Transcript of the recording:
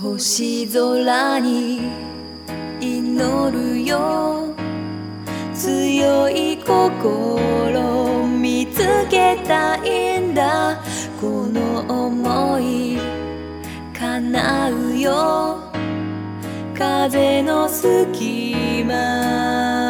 星空に祈るよ、強い心見つけたいんだ、この想い叶うよ、風の隙間